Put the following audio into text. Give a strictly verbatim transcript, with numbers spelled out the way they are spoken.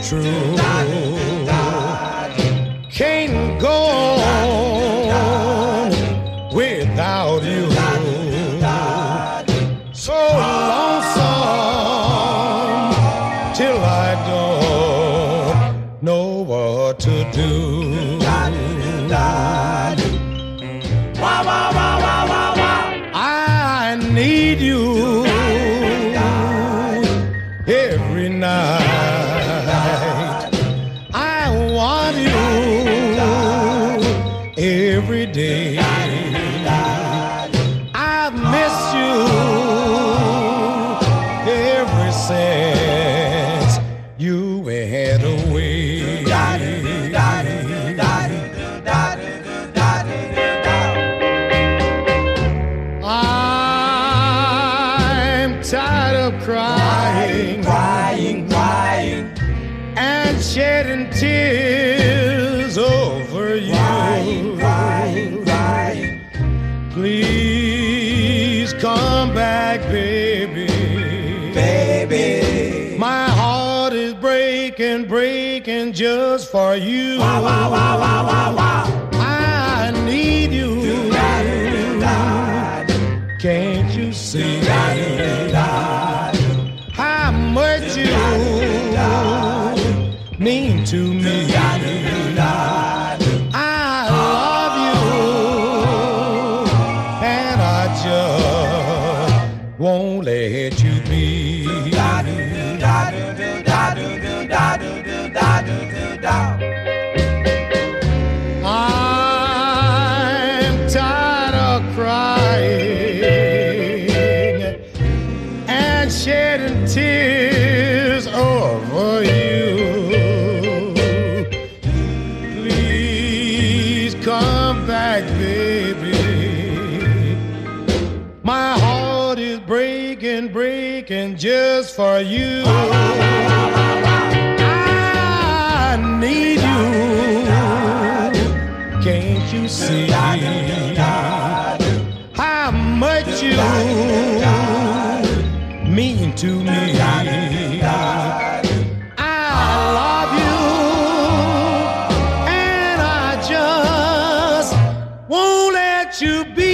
true. Can't go on without you. So lonesome till I don't know what to do. I need you every night. I want you every day. I've missed you ever since you went away. I'm tired of crying, crying, crying, and shedding tears over you. crying, crying, crying. Please come back, baby. Baby, My heart is breaking, breaking just for you. wow, wow, wow, wow, wow, wow. I need you. Da-da-da-da. Can't you see how much you mean to me? I love you, and I just won't let you be. I'm tired of crying and shedding tears over you. Please come back, baby. My heart is breaking, breaking just for you. I need you. Can't you see how much you mean to me? I love you, and I just won't let you be.